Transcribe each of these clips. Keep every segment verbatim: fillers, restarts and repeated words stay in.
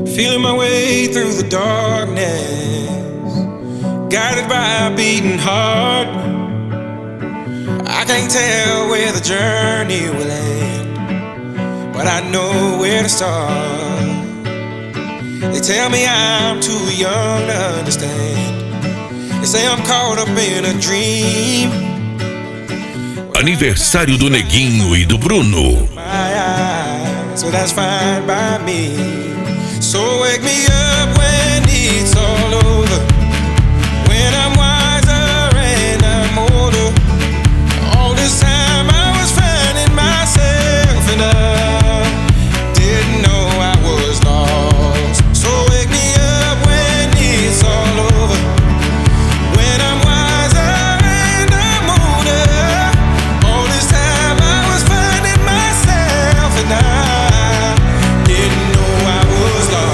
Feeling my way through the darkness, guided by a beating heart. I can't tell where the journey will end, but I know where to start. They tell me I'm too young to understand. They say I'm caught up in a dream. Aniversário do Neguinho e do Bruno. So that's fine by me. So wake me up when it's all over, when I'm wiser and I'm older. All this time I was finding myself and I didn't know I was lost. So wake me up when it's all over, when I'm wiser and I'm older. All this time I was finding myself and I didn't know I was lost.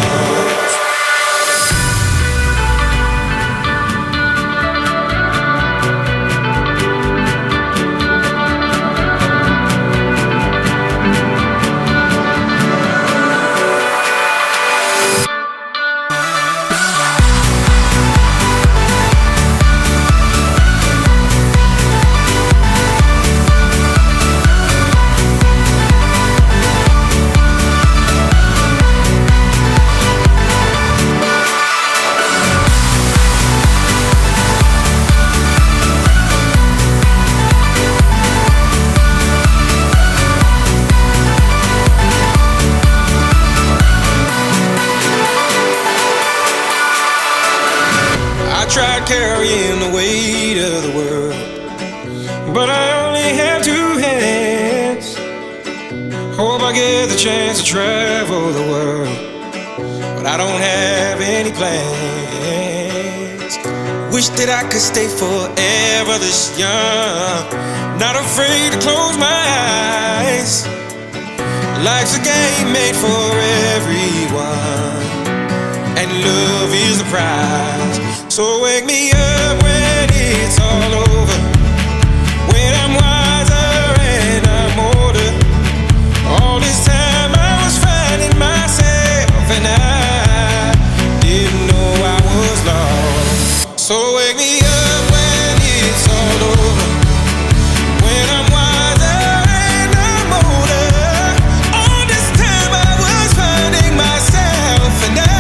I tried carrying the weight of the world, but I only have two hands. Hope I get the chance to travel the world, but I don't have any plans. Wish that I could stay forever this young, not afraid to close my eyes. Life's a game made for everyone, and love is the prize. So wake me up when it's all over, when I'm wiser and I'm older. All this time I was finding myself and I didn't know I was lost. So wake me up when it's all over, when I'm wiser and I'm older. All this time I was finding myself and I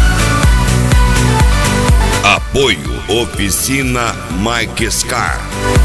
Apoio Oficina Mike Scar.